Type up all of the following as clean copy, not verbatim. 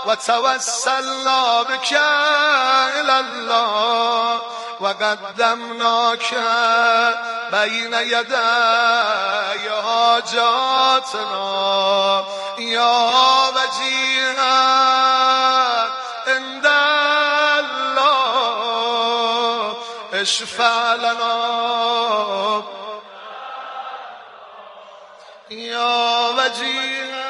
وتوسلنا بك إلى الله وقدمناك بين يدي حاجاتنا يا وجيها عند الله اشفع لنا يا وجيها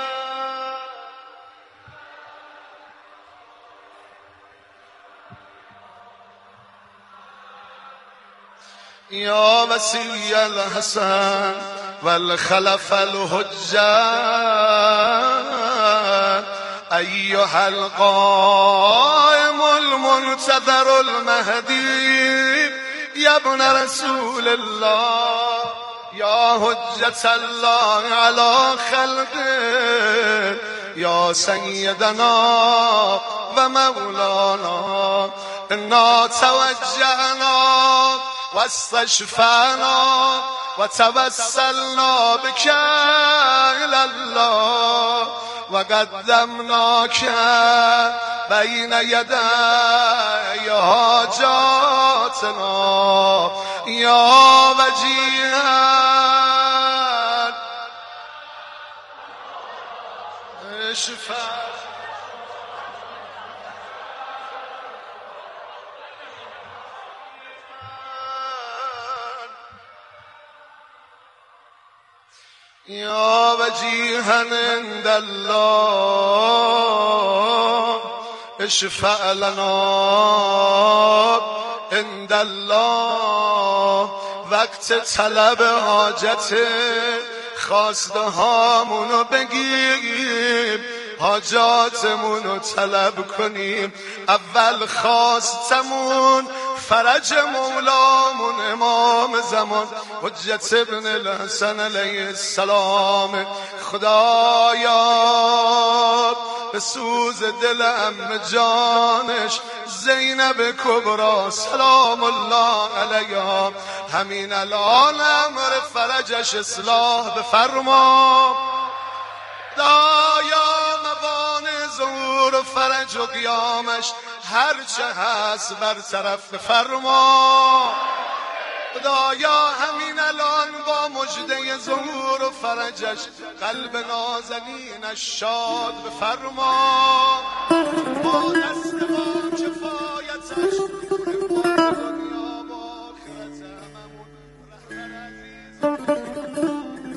يا وسي الحسن والخلف الحجة أيها القائم المنتظر المهدي يا ابن رسول الله يا حجة الله على خلقه يا سيدنا ومولانا إنا توجهنا واستشفعنا وتوسلنا بك إلى الله وقدمناك بين يدي حاجاتنا يا وجيها اشفع يا وجيها عند الله اشفع لنا عند الله وقت طلب حاجت خواسته هامونو بگیم حاجاتمونو طلب کنیم اول خواستمون فرج مولامون امام زمان حجت ابن الحسن علیه السلام خدایا به سوز دل ام جانش زینب کبرا سلام الله علیها همین الان امر فرجش اصلاح بفرما خدایا موانع ظهور و فرج و قیامش هرچه هست برطرف بفرما خدایا همین الان با مژده ظهور و فرجش قلب نازنینش شاد بفرما با دست با کفایتش دنیا با آخرت هممون رهبر عزیز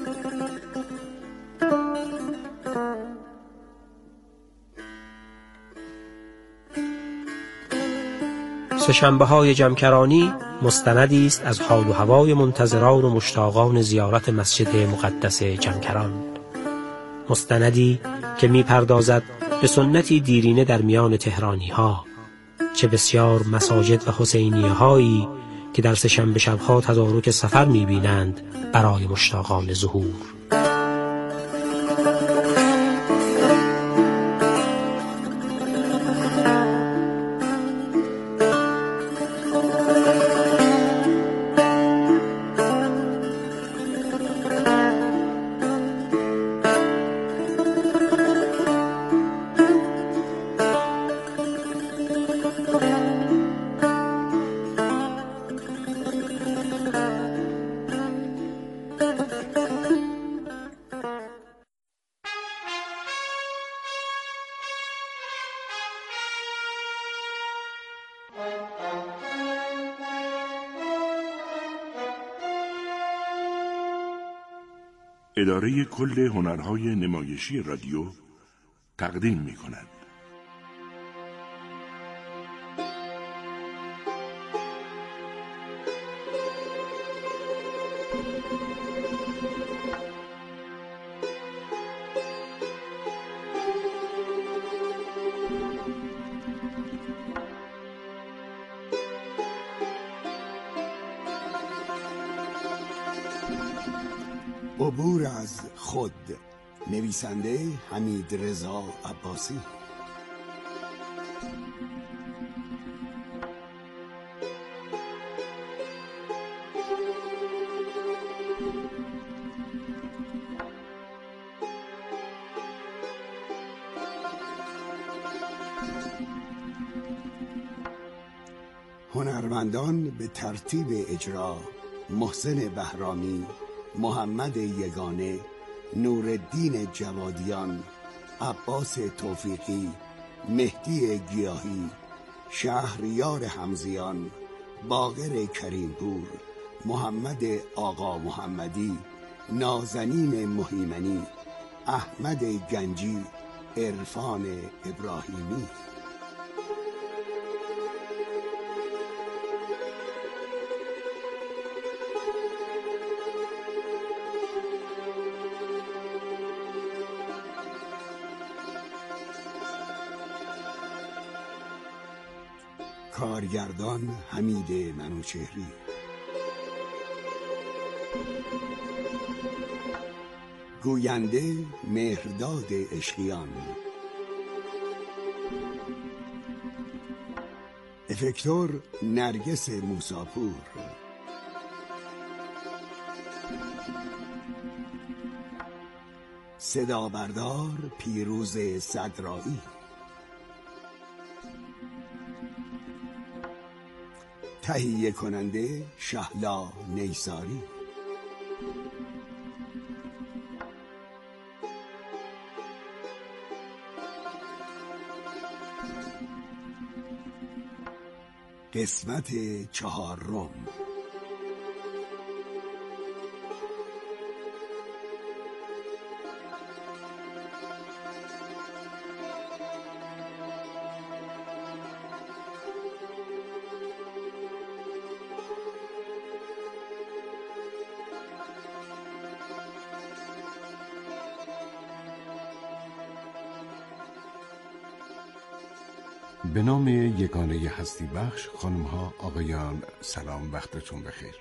سه‌شنبه‌های جمکرانی مستندی است از حال و هوای منتظران و مشتاقان زیارت مسجد مقدس جمکران، مستندی که می‌پردازد به سنتی دیرینه در میان تهرانی‌ها، چه بسیار مساجد و حسینیه‌هایی که در سه‌شنبه شب‌ها تدارک سفر می‌بینند برای مشتاقان ظهور. اداره کل هنرهای نمایشی رادیو تقدیم می‌کند. عبور از خود، نویسنده حمید رضا عباسی. هنرمندان به ترتیب اجرا: محسن بهرامی، محمد یگانه، نورالدین جوادیان، عباس توفیقی، مهدی گیاهی، شهریار حمزیان، باقر کریمپور، محمد آقا محمدی، نازنین مهیمنی، احمد گنجی، عرفان ابراهیمی. کارگردان حمید منوچهری. گوینده مهرداد عشقیان. افکتور نرگس موساپور. صدا بردار پیروز صدرایی. تهیه کننده شهلا نیساری. قسمت 4. به نام یگانه هستی بخش. خانم ها، آقایان، سلام، وقتتون بخیر.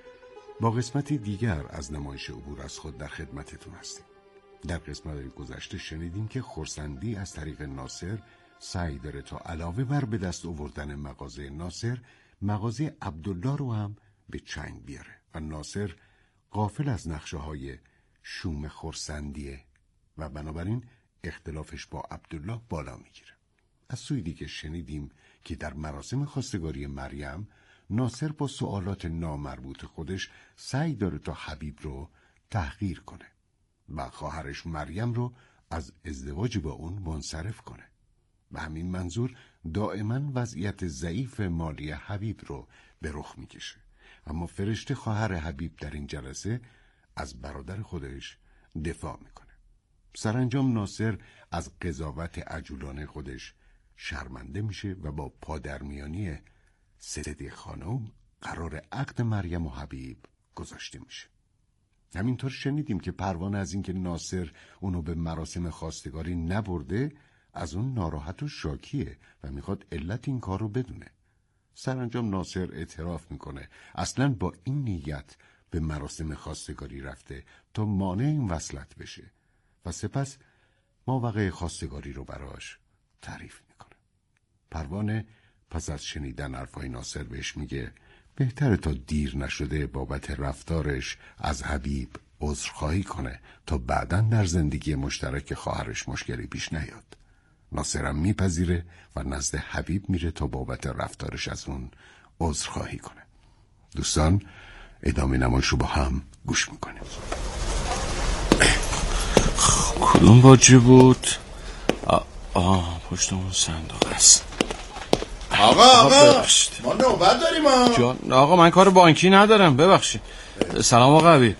با قسمتی دیگر از نمایش عبور از خود در خدمتتون هستیم. در قسمت گذشته شنیدیم که خرسندی از طریق ناصر سعی داره تا علاوه بر به دست آوردن مغازه ناصر، مغازه عبدالله رو هم به چنگ بیاره و ناصر غافل از نقشه‌های شوم خرسندیه و بنابراین اختلافش با عبدالله بالا میگیره. از سوی دیگه شنیدیم که در مراسم خواستگاری مریم ناصر با سوالات نامربوط خودش سعی داره تا حبیب رو تحقیر کنه و خواهرش مریم رو از ازدواج با اون منصرف کنه. به همین منظور دائما وضعیت ضعیف مالی حبیب رو به رخ میکشه. اما فرشته خواهر حبیب در این جلسه از برادر خودش دفاع میکنه. سرانجام ناصر از قضاوت عجولانه خودش شرمنده میشه و با پادرمیانی صدیق خانم قرار عقد مریم و حبیب گذاشته میشه. همینطور شنیدیم که پروانه از اینکه ناصر اونو به مراسم خواستگاری نبرده از اون ناراحت و شاکیه و میخواد علت این کار رو بدونه. سرانجام ناصر اعتراف میکنه اصلاً با این نیت به مراسم خواستگاری رفته تا مانع این وصلت بشه و سپس ماوقع خواستگاری رو براش تعریف میکنه. پروانه پس از شنیدن حرفای ناصر بهش میگه بهتره تا دیر نشده بابت رفتارش از حبیب عذرخواهی کنه تا بعداً در زندگی مشترک خواهرش مشکلی پیش نیاد. ناصرم میپذیره و نزد حبیب میره تا بابت رفتارش از اون عذرخواهی کنه. دوستان، ادامه نمایش رو با هم گوش میکنیم. کدوم باجه بود؟ پشت اون صندوق است. آقا ما نوبت داریم. آقا من کار بانکی ندارم، ببخشید. سلام آقا حبیب.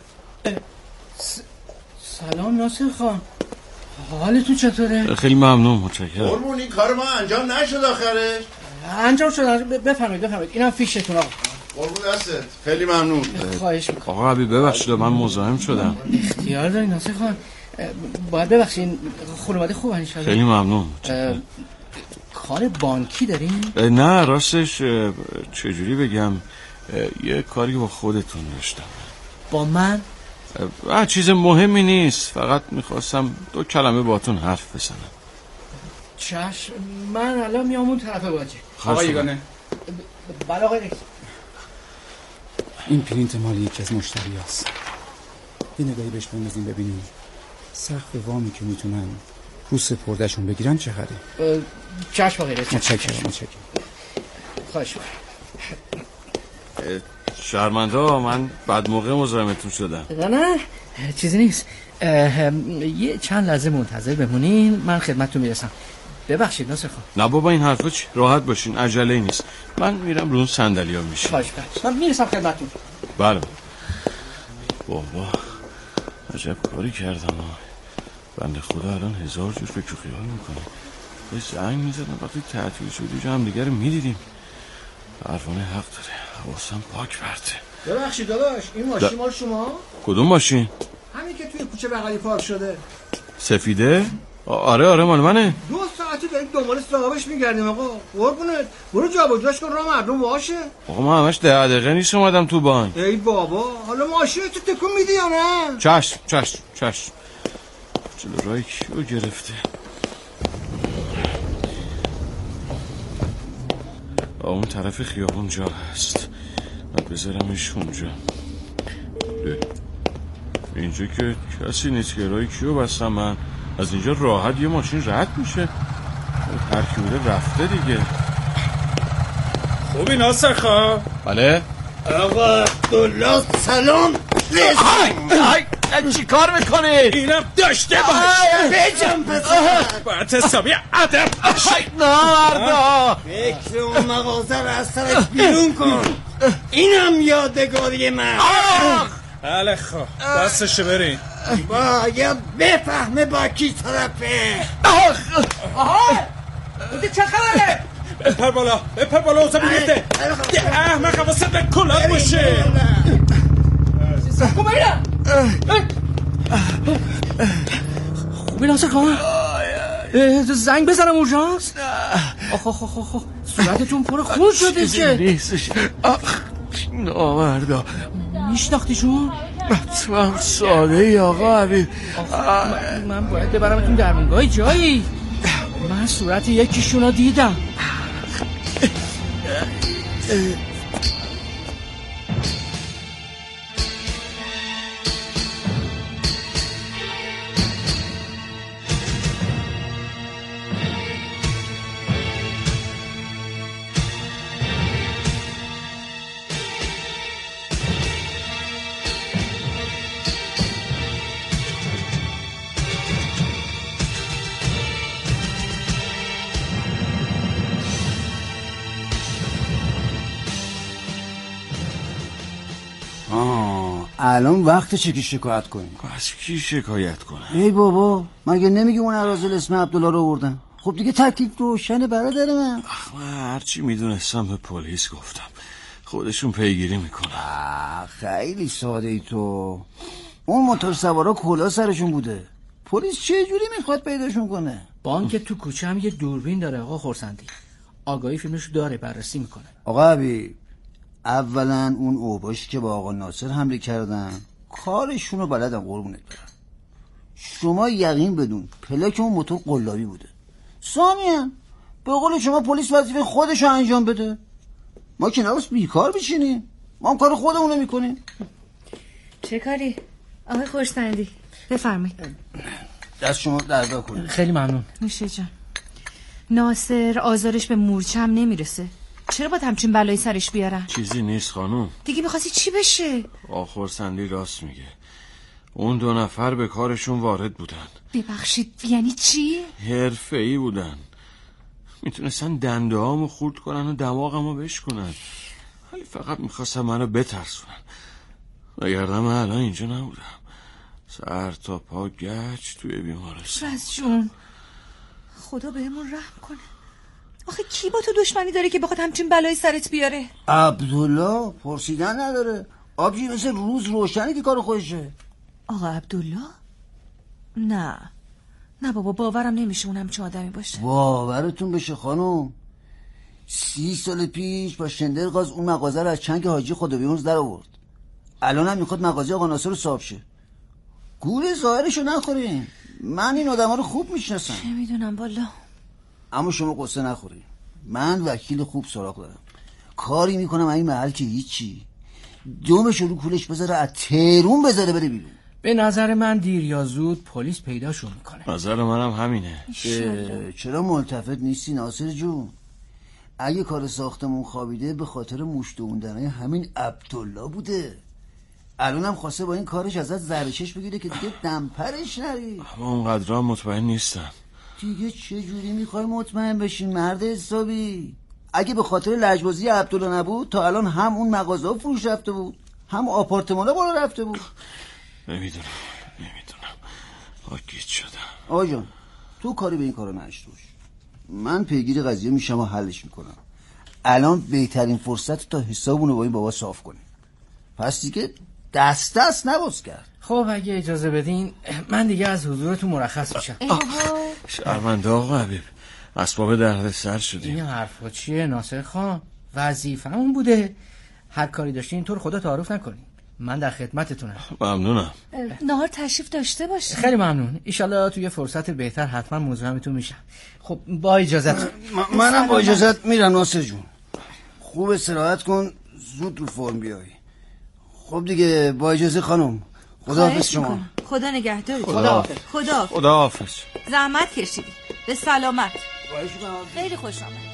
سلام ناصر خان، حالتون چطوره؟ خیلی ممنون، متشکرم. قربون این کار ما انجام نشد آخرش؟ انجام شد. بفرمایید اینم فیشتون آقا. قربون دستت، خیلی ممنون. خواهش میکنم. آقا حبیب ببخشید من مزاحم شدم. اختیار داری ناصر خان، باید ببخشید. خانواده خوب ان شاءالله. خیلی ممنون. کار بانکی دارین؟ نه راستش چجوری بگم، یه کاری با خودتون داشتم. با من؟ چیز مهمی نیست، فقط میخواستم 2 کلمه باهاتون حرف بزنم. چشم، من الان میام اون طرف باجه. آقا یگانه. بله آقا رئیس. این پرینت مال یکی از مشتری هست. یه نگاهی بهش بندازیم ببینیم سقف وامی که میتونن رو سپردهشون بگیرن چقدره. چشم آقا رئیس. متشکرم. خواهش میکنم. شرمنده من بعد موقع مزاحمتون شدم. نه چیزی نیست. یه چند لحظه منتظر بمونین، من خدمتتون میرسم. ببخشید ناصر خان. نه بابا این حرفا چی؟ راحت باشین، عجله نیست. من میرم رو اون صندلیام میشم. باشه من میرسم خدمتتون. بله بابا عجب کاری کردم. بنده خدا الان هزار جور فکر و خیال میکنه. یه زنگ میزدم وقتی تعطیل شدی جو هم دیگه رو میدیدیم. پروانه حق داره، حواسم پاک برده. ببخشید داداش، این ماشین مال شما؟ کدوم ماشین؟ همین که توی کوچه بغلی پارک شده. سفیده؟ آره مال منه. 2 ساعتی داریم دنبال صاحبش میگردیم آقا. قربونت برو جابجاش کن، راه مردم باشه. آقا من همش 10 دقیقه نیست اومدم تو بانک. ای بابا حالا ماشین تو تکون میدی یا نه؟ چشم. جلو رای کیو گرفته؟ اون طرف خیابون جا هست، من بذارمش اونجا. اینجا که کسی نیست که رای کیو بستم. من از اینجا راحت یه ماشین رد میشه. هر کی بوده رفته دیگه. خوبی ناصر خان؟ بله آقا عبدالله سلام. چی کار میکنی؟ اینم داشته باش. بجم پسر باید حسابی عدب ناردا فکر اون مغازه رو از سرش بیرون کن. اینم یادگاری من. بله خب دستشو برین. باید بفهمه با کی طرفه. بوده چه خبره؟ بپر بالا اوزا بیرده. احمق حواست به کلاه باشه. خوبه اینا خوبی ناصر خان؟ زنگ بزنم اورژانس؟ آخ صورتتون پر خون شده که. نیستش. نامردا میشناختیشون؟ حتما ساده ای آقا حبیب. من باید ببرمتون درمونگاه جایی. من صورت یکیشون رو دیدم. الان وقتشه که شکایت کنیم. از کی شکایت کنم؟ ای بابا مگه نمیگی اون اراذل اسم عبدالله رو آوردن؟ خب دیگه تکلیف روشنه برادر من. من هرچی میدونستم به پلیس گفتم، خودشون پیگیری میکنن. خیلی ساده ای تو. اون موتور سوارا کلا سرشون بوده. پلیس چه جوری میخواد پیداشون کنه؟ بانک تو کوچه هم یه دوربین داره آقا خورسندی. آگاهی فیلمش داره، بررسی میکنه. آقا حبیب اولا اون اوباشی که با آقا ناصر حمله کردن کارشون رو بلدن قربونت برم. شما یقین بدون پلاک اون موتور قلابی بوده. ثانیاً به قول شما پلیس وظیفه خودش رو انجام بده. ما که نباید بیکار بشینیم، ما هم کار خودمون رو میکنیم. چه کاری؟ آقای خورسندی بفرمایید. دست شما دردا کنید. خیلی ممنون. میشه جان. ناصر آزارش به مورچه هم نمیرسه، چرا باید همچین بلایی سرش بیارن؟ چیزی نیست خانوم. دیگه میخواستی چی بشه؟ خورسندی راست میگه. اون 2 نفر به کارشون وارد بودن. ببخشید یعنی چی؟ حرفه‌ای بودن، میتونستن دنده هامو خورد کنن و دماغمو بشکنن، ولی فقط میخواستن منو بترسونن. وگرنه من الان اینجا نبودم، سر تا پا گچ توی بیمارستان. رز جون خدا بهمون رحم کنه. آخه کی با تو دشمنی داره که بخواد همچین بلایی سرت بیاره؟ عبدالله پرسیدن نداره. آبجی مثل روز روشنی که کار خودشه. آقا عبدالله؟ نه بابا باورم نمیشه اون همچین آدمی باشه. باورتون بشه خانم. 30 سال پیش با شندرغاز اون مغازه رو از چنگ حاجی خدابیامرز در آورد. الان هم میخواد مغازه آقا ناصر رو صاحب شه. گول ظاهرشو نخورین. من این آدما رو خوب میشناسم. چه میدونم والا. اما شما قصه نخورین. من وکیل خوب سراغ دارم. کاری میکنم این محل که هیچی. دومش رو کولش بذاره از تهرون بذاره بره بیرون. به نظر من دیر یا زود پلیس پیداشون میکنه. نظر منم همینه. چرا ملتفت نیستی ناصر جون؟ اگه کار ساختمون خوابیده به خاطر مشتوندنای همین عبدالله بوده. الانم خواسته با این کارش ازت زرچش بگیره که دیگه دمپرش نری. اما اونقدر هم مطمئن نیستم. دیگه چه جوری میخوای مطمئن بشین مرد حسابی؟ اگه به خاطر لجبازی عبدالله نبود تا الان هم اون مغازه فروش رفته بود هم آپارتمانا بالا رفته بود. نمیدونم گیج شدم. آقا جان تو کاری به این کارا نشته باش. من پیگیر قضیه میشم و حلش میکنم. الان بهترین فرصت تا حسابونو با این بابا صاف کنیم. پس دیگه دست نباز کرد. خب اگه اجازه بدین من دیگه از حضورتون مرخص میشم. شرمنده آقا حبیب، اسباب درد سر شدیم. این حرفا چیه ناصر خان؟ وظیفه‌مون بوده. هر کاری داشتین تو رو خدا تعارف نکنین. من در خدمتتونم. ممنونم. نهار تشریف داشته باشی. خیلی ممنون. ایشالله توی فرصت بهتر حتما مزاحمتون میشم. خب با اجازت. منم با اجازت میرم ناصر جون. خوب استراحت کن زود رو فرم بیای. خب دیگه با اجازه خانم. خداحافظ شما. خدا نگهدارت. خدا حافظ. زحمت کشیدی. به سلامت. خیلی خوش آمد.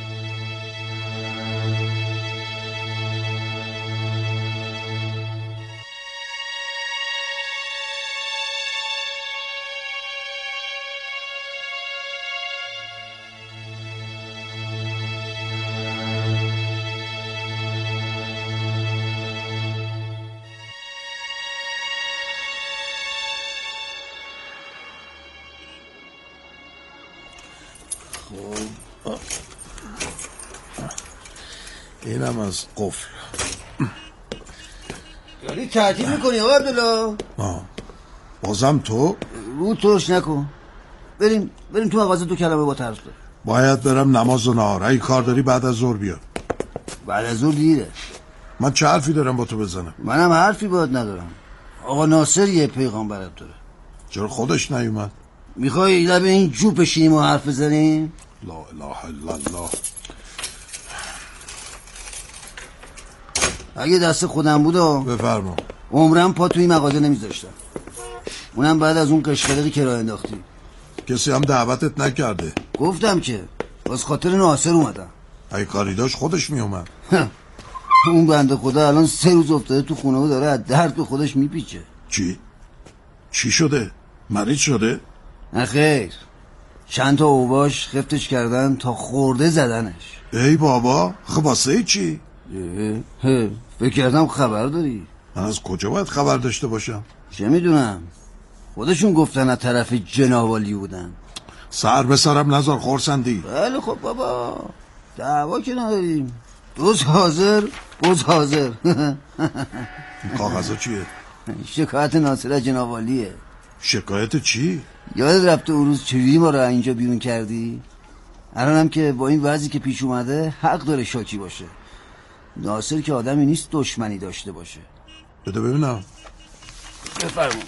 اینم از قفل. یعنی تعطیل میکنی آقا عبدالله؟ بازم تو؟ رو ترش نکن. بریم تو مغازه دو کلمه با طرف دار. باید برم نماز و نهار. اگه کار داری بعد از ظهر بیا. بعد از ظهر دیره. من چه حرفی دارم با تو بزنم؟ منم حرفی باید ندارم. آقا ناصر یه پیغام برات داره. چرا خودش نیومد؟ میخوای لب این جو بشینیم و حرف بزنیم؟ لا اله الا الله. اگه دست خودم بود بفرما. عمرم پا توی مغازه نمیذاشتم. اونم بعد از اون قشقرقی که راه انداختی. کسی هم دعوتت نکرده. گفتم که باز خاطر ناصر اومدم. اگه کاری داشت خودش میومد. اون بنده خدا الان 3 روز افتاده تو خونه و داره از درد به خودش میپیچه. چی شده؟ مریض شده؟ نه خیر، چند تا اوباش خفتش کردن تا خورده زدنش. ای بابا، خب واسه چی؟ فکر کردم خبر داری. من از کجا باید خبر داشته باشم؟ چه میدونم، خودشون گفتن از طرف جنابالی بودن. سر به سرم نذار خورسندی. بله خب بابا، دعوا که نداریم. دوز حاضر بوز حاضر. این کاغذها چیه؟ شکایت ناصر از جنابالیه. شکایت چی؟ یاد رفته اون روز چجوری ما رو اینجا بیرون کردی؟ الانم که با این وضعی که پیش اومده حق داره شاکی باشه. ناصر که آدمی نیست دشمنی داشته باشه. بده ببینم. بفرمون.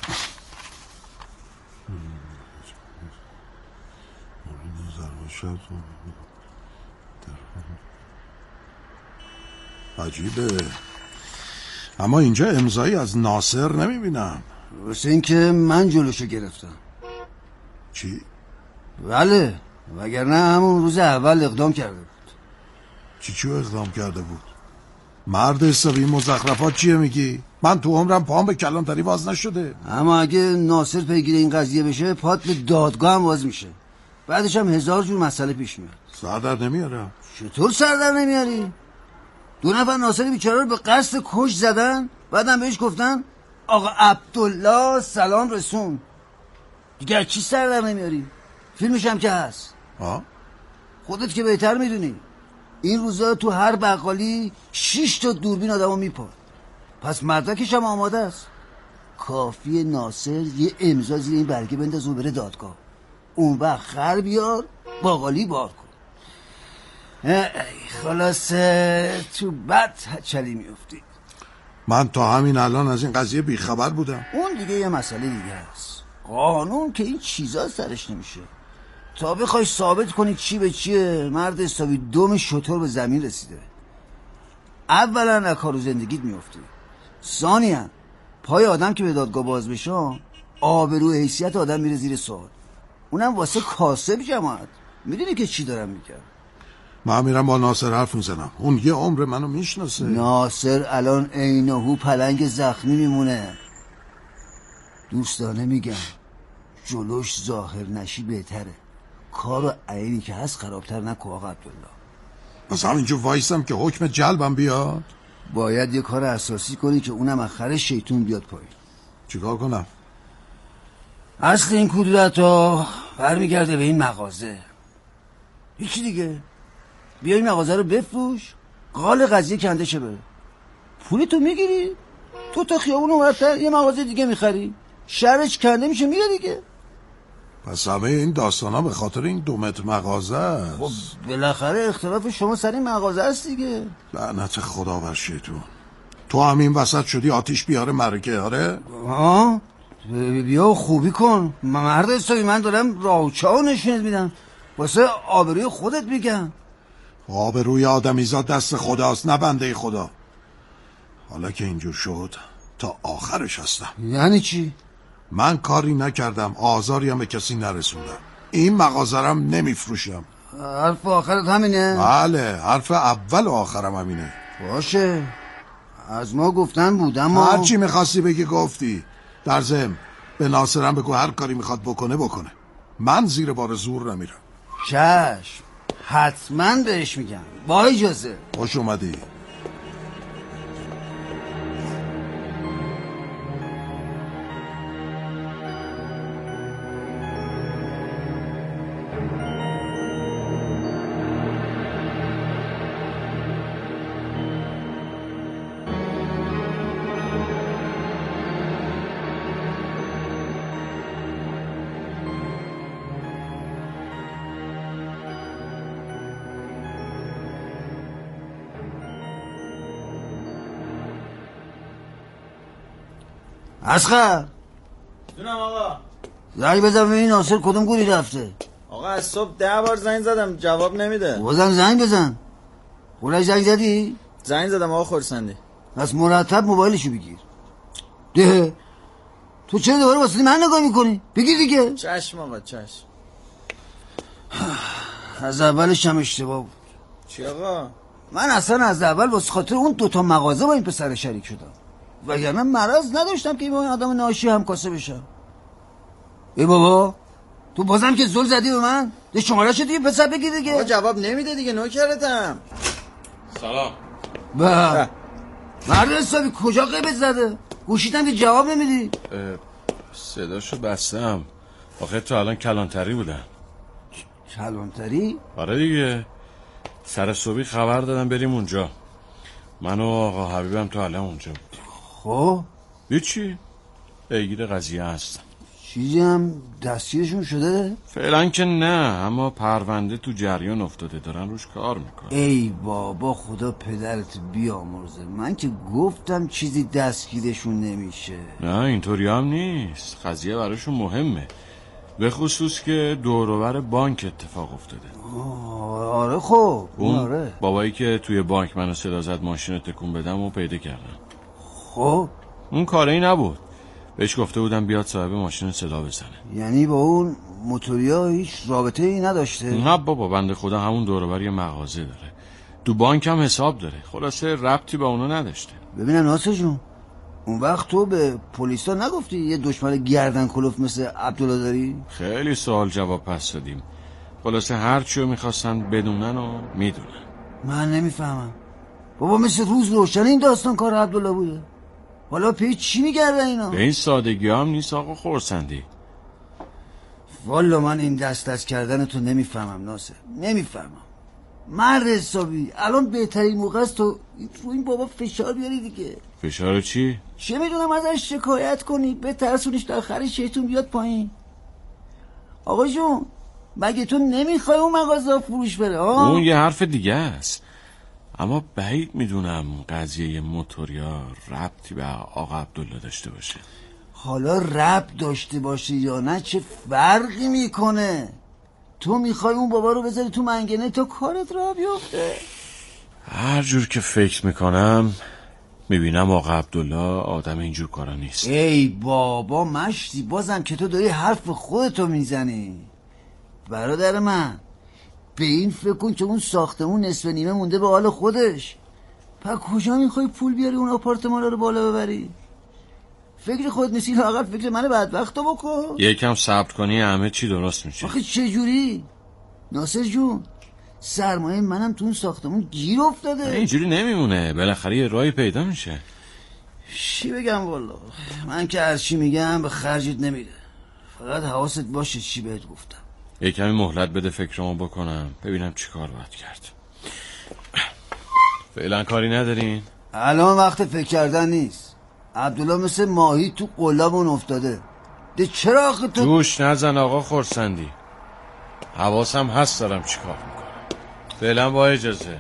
عجیبه، اما اینجا امضایی از ناصر نمیبینم. واسه این که من جلوشو گرفتم. چی؟ بله، وگرنه همون روز اول اقدام کرده بود. چی اقدام کرده بود؟ مرد حسابی مزخرفات چیه میگی؟ من تو عمرم پام به کلانتری باز نشده. اما اگه ناصر پیگیر این قضیه بشه پات به دادگاه هم باز میشه. بعدش هم 1000 جور مسئله پیش میاد. سر در نمیارم. چطور سر در نمیاری؟ 2 نفر ناصر بیچاره رو به قصد کش زدن، بعدم بهش گفتن آقا عبدالله سلام رسون. دیگه چی سر در نمیاری؟ فیلمش هم که هست. خودت که بهتر میدونی. این روزا تو هر بقالی 6 تا دوربین آدمو میپاد. پس مدرکش هم آماده است. کافی ناصر یه امضا زیر این برگه بنداز و بره دادگاه. اون وقت خر بیار باقالی بار کن. خلاصه تو بد چلی میفتی. من تا همین الان از این قضیه بیخبر بودم. اون دیگه یه مسئله دیگه است. قانون که این چیزا سرش نمیشه. تا بخوای ثابت کنی چی به چیه، مرد حسابی دم شتر به زمین رسیده. اولا از کار و زندگیت میفتی. ثانیا پای آدم که به دادگاه باز بشه آبرو حیثیت آدم میره زیر سوال. اونم واسه کاسب جماعت. میدونی که چی دارم میگم؟ من میرم با ناصر حرف میزنم. اون یه عمر منو میشناسه. ناصر الان عینهو پلنگ زخمی میمونه. دوستانه میگم جلوش ظاهر نشی بهتره. کارو عینی که هست خرابتر نکن آقا عبدالله. بس همینجور وایسم که حکم جلبم بیاد؟ باید یه کار اساسی کنی که اونم اخر شیطون بیاد پایین. چیکار کنم؟ اصل این کدورت ها برمیگرده به این مغازه. هیچی دیگه. بیا این مغازه رو بفروش، قال قضیه کنده شه بره. پولی تو میگیری، تو تا خیابون اونورتر یه مغازه دیگه میخری، شرش کنده میشه میره دیگه. پس همه این داستان ها به خاطر این 2 متر مغازه است. خب بالاخره اختلاف شما سر این مغازه است دیگه. لعنت خدا بر شیطون. تو همین وسط شدی آتیش بیاره مرکه. آره ها بیا خوبی کن مرد حسابی. من دارم راوچه‌ها نشونت میدم، واسه آبروی خودت میگم. آبروی آدمیزاد دست خداست نه بنده خدا. حالا که اینجور شد تا آخرش هستم. یعنی چی؟ من کاری نکردم، آزاری هم به کسی نرسوندم. این مغازرم نمیفروشم. حرف آخرت همینه؟ بله حرف اول و آخرم همینه. باشه از ما گفتن بودم. هر چی میخواستی بگی گفتی. در ضمن به ناصرم بگو هر کاری میخواد بکنه. من زیر بار زور نمیرم. چشم حتما بهش میگم. با اجازه. خوش اومدی. اسخر جونم آقا. زنگ بزن ببین ناصر کدوم گوری رفته. آقا از صبح 10 بار زنگ زدم جواب نمیده. بازم زنگ بزن. خودش زنگ زدی؟ زنگ زدم آقا خورسندی. پس مرتب موبایلشو بگیر. ده تو چرا دوباره واسه من نگاه میکنی؟ بگیر دیگه. چشم آقا چشم. از اولش هم اشتباه بود. چی آقا؟ من اصلا از اول واسه خاطر اون 2 مغازه با این پسر شریک شدم، وگرنه مرض نداشتم که با این آدم ناشی هم کاسه بشم. ای بابا تو بازم که زل زدی به من. ده شماره شدی یه پسر بگیر دیگه. آقا جواب نمیده دیگه نوکرتم. سلام. با مرد حسابی کجا قیبت زده؟ گوشیدم که جواب نمیدی. صداشو بستم. آخه تو الان کلانتری بودن. کلانتری؟ آره دیگه سر صبحی خبر دادم بریم اونجا. من و آقا حبیبم تو الان اونجا بود. خب هیچی پیگیر قضیه هستم. چیزی هم دستگیرشون شده؟ فعلا که نه، اما پرونده تو جریان افتاده دارن روش کار میکنن. ای بابا خدا پدرت بیامرزه. من که گفتم چیزی دستگیرشون نمیشه. نه اینطوری هم نیست. قضیه براشون مهمه، به خصوص که دور و بر بانک اتفاق افتاده. آره خب اون آره. بابایی که توی بانک منو صدا زد ماشین رو تکون بدم و پیدا کردم. خب اون کاری نبود، بهش گفته بودم بیاد صاحب ماشین صدا بزنه. یعنی با اون موتوریا هیچ رابطه ای نداشته؟ نه بابا بنده خدا همون دور و بر یه مغازه داره، تو بانک هم حساب داره، خلاصه ربطی با اونا نداشته. ببینم ناصر جون اون وقت تو به پلیسا نگفتی یه دشمن گردن کلوف مثل عبدالله داری؟ خیلی سوال جواب پس دادیم، خلاصه هر چیو میخواستن بدونن و میدونن. من نمیفهمم بابا، مثل روز روشن این داستان کار عبدالله بوده. حالا پی چی میگرده اینا؟ به این سادگی هم نیست آقا خورسندی. والا من این دست کردن تو نمیفهمم ناصر، نمیفهمم. مرد حسابی الان بهترین موقع است تو رو این بابا فشار بیاری دیگه. فشار چی؟ چه میدونم ازش شکایت کنی به ترسونش تا آخر شیطون بیاد پایین. آقا جون مگه تو نمیخوای اون مغازه فروش بره؟ اون یه حرف دیگه است، اما بعید میدونم قضیه موتوریا ربطی به آقا عبدالله داشته باشه. حالا ربط داشته باشه یا نه چه فرقی میکنه؟ تو میخوای اون بابا رو بذاری تو منگنه تا کارت را بیفته؟ هر جور که فکر میکنم میبینم آقا عبدالله آدم اینجور کارا نیست. ای بابا مشتی بازم که تو داری حرف خودتو میزنی. برادر من به این فکر کن که اون ساختمون نصف نیمه مونده به حال خودش. پس کجا میخوای پول بیاری اون آپارتمان رو بالا ببری؟ فکر خود نیستی، لااقل فکر من بدبختو بکن. یکم صبر کنی همه چی درست میشه. آخه چجوری؟ ناصر جون، سرمایه منم تو اون ساختمون گیر افتاده. اینجوری نمیمونه، بالاخره یه راهی پیدا میشه. چی بگم والا، من که هر چی میگم به خرجت نمیده. فقط حواست باشه چی بهت گفتم. یه کمی مهلت بده فکرمو بکنم ببینم چی کار باید کرد. فعلا کاری ندارین؟ الان وقت فکر کردن نیست. عبدالله مثل ماهی تو قلابون افتاده. ده چرا آخه تو جوش نزن آقا خورسندی، حواسم هست دارم چی کار میکنم. فعلا با اجازه.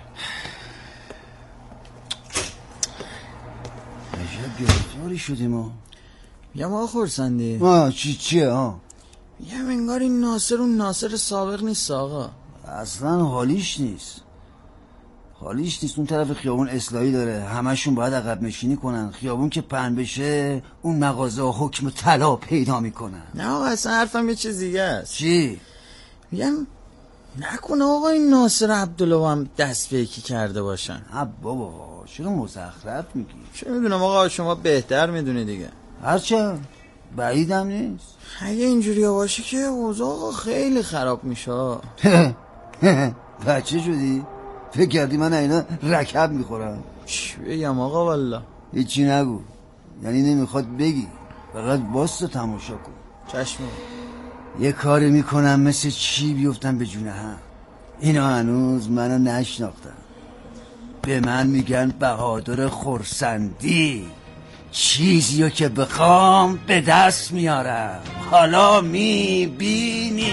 عجب گرفتاری شدیم ها. میگم آقا خورسندی چیه ها؟ میگم انگار این ناصر اون ناصر سابق نیست آقا. اصلا حالیش نیست. اون طرف خیابون اصلاحی داره، همشون باید عقب نشینی کنن. خیابون که پهن بشه اون مغازه حکم طلا پیدا میکنن. نه آقا اصلا حرفم یه چیز دیگه است. چی؟ میگم نکنه آقا این ناصر عبدالله هم دست به یکی کرده باشن. بابا چرا مزخرف میگی؟ چه میدونم آقا، شما بهتر میدونی دیگه. هرچند بعیدم نیست. اگه اینجوری باشه که اوضاع آقا خیلی خراب میشه. بچه شدی؟ فکر کردی من اینا رکب میخورم؟ چی بگم آقا والله؟ هیچی نگو، یعنی نمیخواد بگی، فقط باستو تماشا کن. چشم. یه کاری میکنم مثل چی بیفتم به جونه هم. اینا هنوز منو نشناختن، به من میگن بهادر خورسندی. چیزیو که بخوام به دست میارم، حالا میبینی.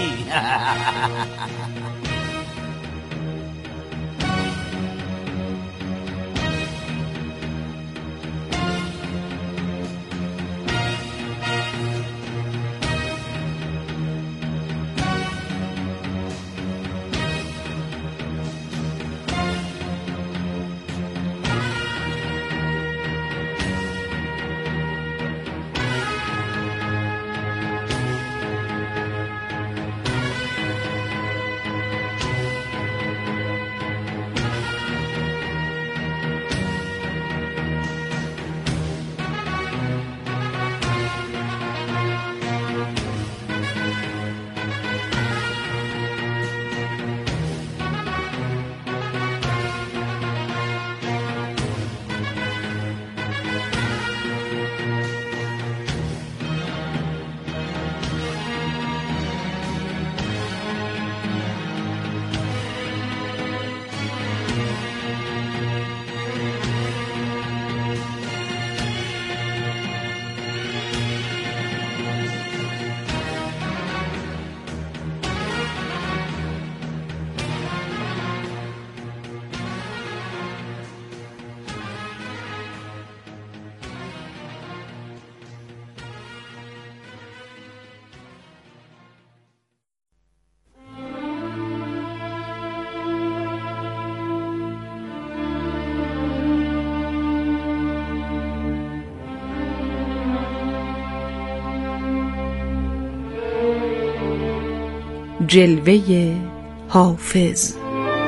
جلوه حافظ.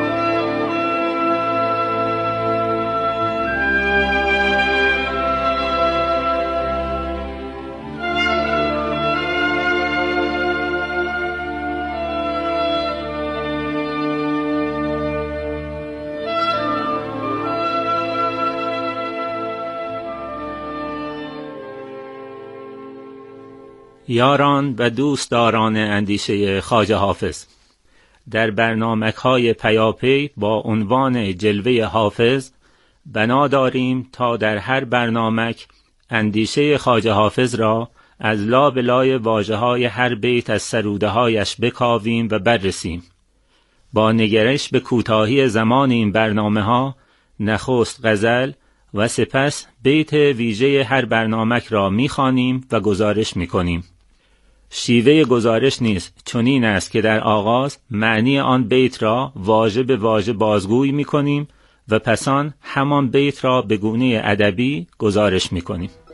یاران و دوستداران اندیشه خواجه حافظ، در برنامه‌های پیاپی با عنوان جلوه حافظ بنا داریم تا در هر برنامک اندیشه خواجه حافظ را از لابلای واژه‌های هر بیت از سروده‌هایش بکاویم و بررسیم. با نگرش به کوتاهی زمان این برنامه‌ها نخست غزل و سپس بیت ویژه هر برنامک را می‌خوانیم و گزارش می‌کنیم. شیوه گزارش نیز چنین است که در آغاز معنی آن بیت را واژه به واژه بازگویی می‌کنیم و پس آن همان بیت را به گونه ادبی گزارش می‌کنیم.